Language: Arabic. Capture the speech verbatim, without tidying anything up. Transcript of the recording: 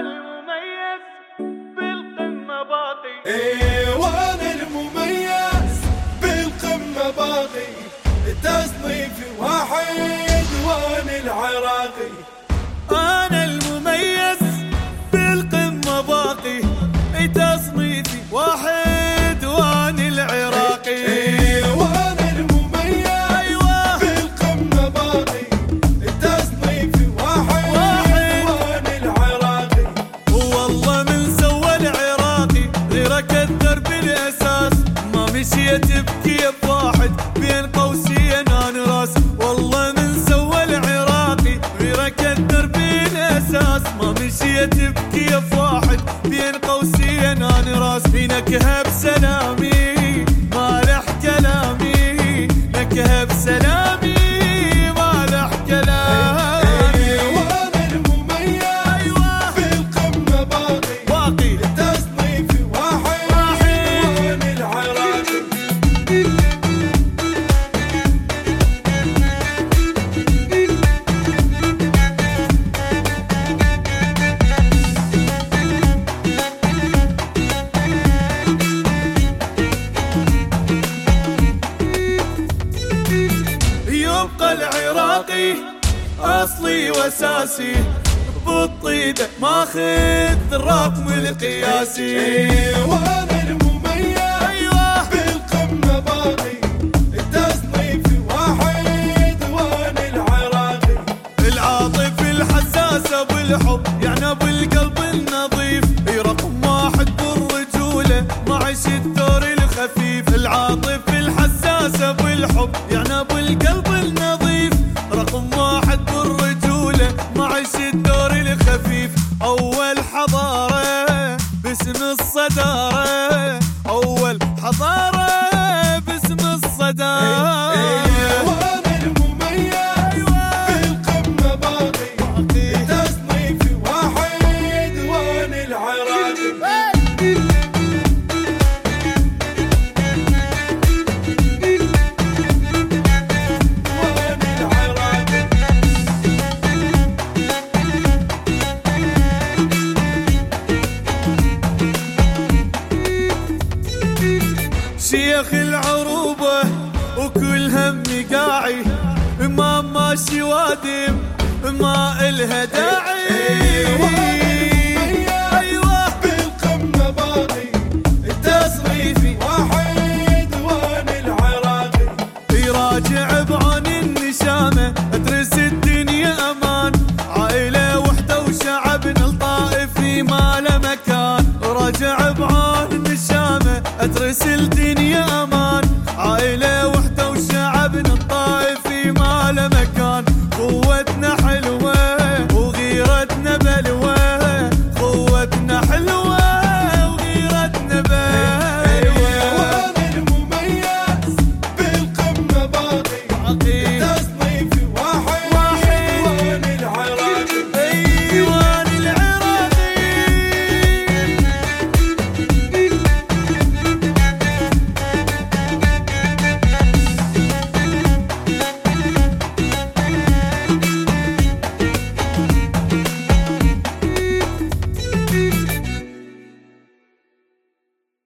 المميز بالقمة باقي. ايه وانا المميز بالقمة باقي، تصنيفي واحد وانا العراقي. انا المميز بالقمة باقي، تصنيفي واحد وانا العراقي. ايه وانا المميز ايوه بالقمة باقي، تصنيفي واحد وانا العراقي. والله من سوى العراقي غيرك الدرب الاساس، ما مشيت بكيف واحد بين قوسين انا راس. والله من سوى العراقي غيرك الدرب الاساس، ما مشيت بكيف واحد بين قوسين انا راس. نكهه بسلامي ما لح كلامي، نكهه بسلامي ما لح كلامي. وانا المميز ايوه بالقمة باقي، باقي تصنيفي واحد وانا العراقي. يبقى العراقي اصلي واساسي، بالطيبه ماخذ الرقم القياسي. ايه وانا المميز ايوه بالقمة باقي، تصنيفي واحد وانا العراقي. العاطف الحساس ابو الحب يعني ابو القلب النظيف، رقم واحد بالرجوله معش الدور الخفيف. العاطف الحساس ابو الحب يعني ابو القلب النظيف، رقم واحد بالرجوله معش الدور الخفيف. اول حضاره باسم الصداره، اول حضاره باسم الصداره. وانا المميز بالقمة باقي، تصنيفي واحد وانا العراقي. وانا العراقي. شيخ العروبة وكل هم قاعي، ما ماشي وادم ما إلها داعي. أيوة بالقمة باقي، تصنيفي واحد وانا العراقي. يراجع بعون النشامة أدرس الدنيا أمان، عائلة وحدة وشعبنا الطائفي ما له مكان. راجع بعون النشامة أدرس الدنيا أمان، عائلة وحدة وشعبنا الطائفي ما له مكان. قوتنا